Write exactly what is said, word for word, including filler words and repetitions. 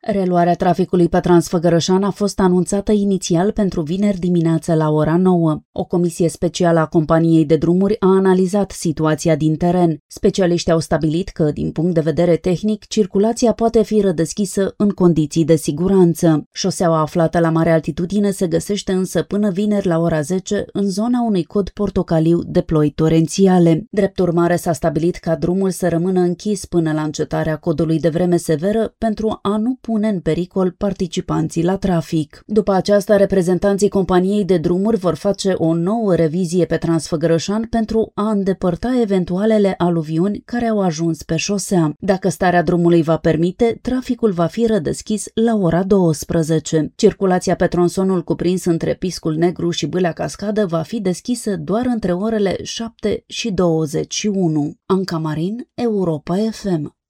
Reluarea traficului pe Transfăgărășan a fost anunțată inițial pentru vineri dimineață la ora nouă. O comisie specială a companiei de drumuri a analizat situația din teren. Specialiștii au stabilit că, din punct de vedere tehnic, circulația poate fi redeschisă în condiții de siguranță. Șoseaua aflată la mare altitudine se găsește însă până vineri la ora zece în zona unui cod portocaliu de ploi torențiale. Drept urmare, s-a stabilit ca drumul să rămână închis până la încetarea codului de vreme severă pentru a nu pune în pericol participanții la trafic. După aceasta, reprezentanții companiei de drumuri vor face o nouă revizie pe Transfăgărășan pentru a îndepărta eventualele aluviuni care au ajuns pe șosea. Dacă starea drumului va permite, traficul va fi redeschis la ora douăsprezece. Circulația pe tronsonul cuprins între Piscul Negru și Bâlea Cascadă va fi deschisă doar între orele șapte și douăzeci și unu. Anca Marin, Europa F M.